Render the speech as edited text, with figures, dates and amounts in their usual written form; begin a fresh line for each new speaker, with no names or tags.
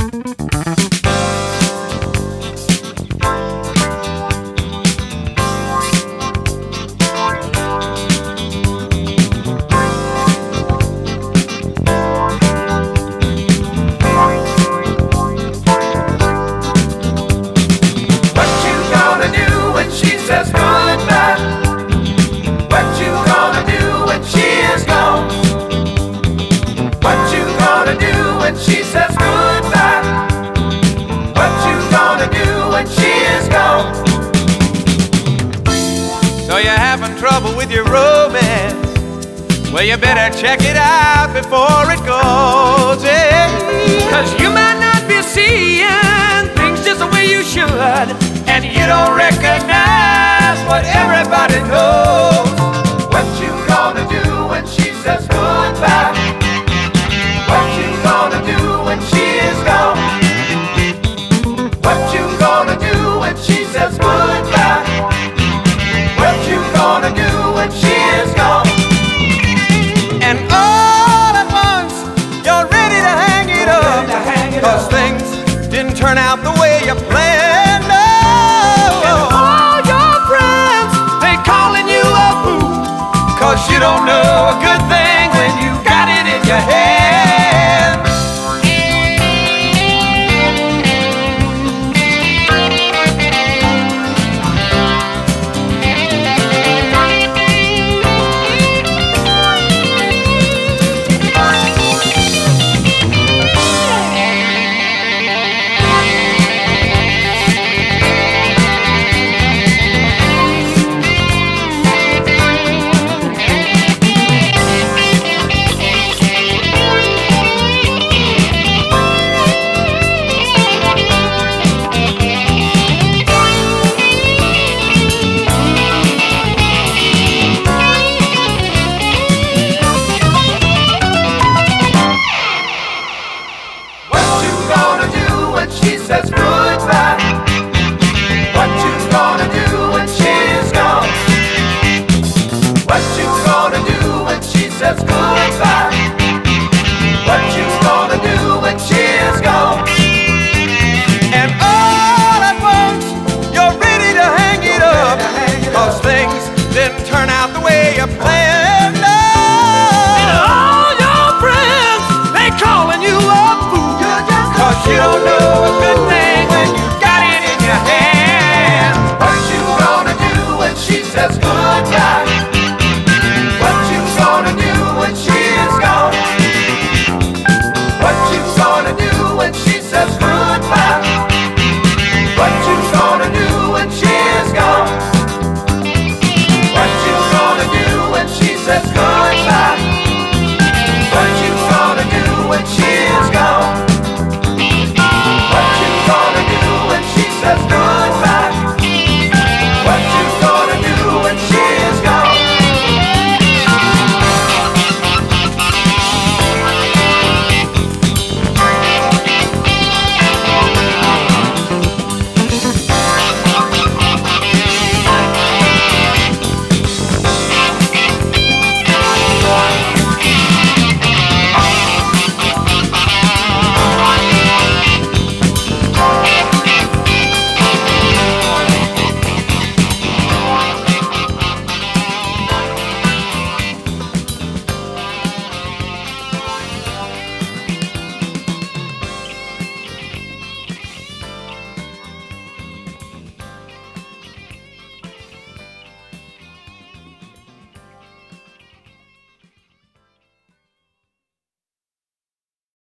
She says goodbye. What you gonna do when she is gone? So you're having trouble with your romance? Well, you better check it out before it goes, yeah. 'Cause you might not be seeing things just the way you should, and you don't recognize what everybody knows. What you gonna do when she says goodbye? What you gonna do when she is gone? What you gonna do when she says goodbye? What you gonna do when she is gone? And all at once, you're ready to hang it up, 'cause things didn't turn out the way you planned. Oh, and all your friends, they calling you a fool, 'cause you don't know a good thing when you got it in your head. She says goodbye. What you gonna do when she's gone? What you gonna do when she says goodbye? What you gonna do when she's gone? And all at once, you're ready to hang it up, 'cause things didn't turn out the way you planned. And all your friends, they calling you a fool, 'cause you don't know a good thing when you got it in your hand. What you gonna do when she says goodbye?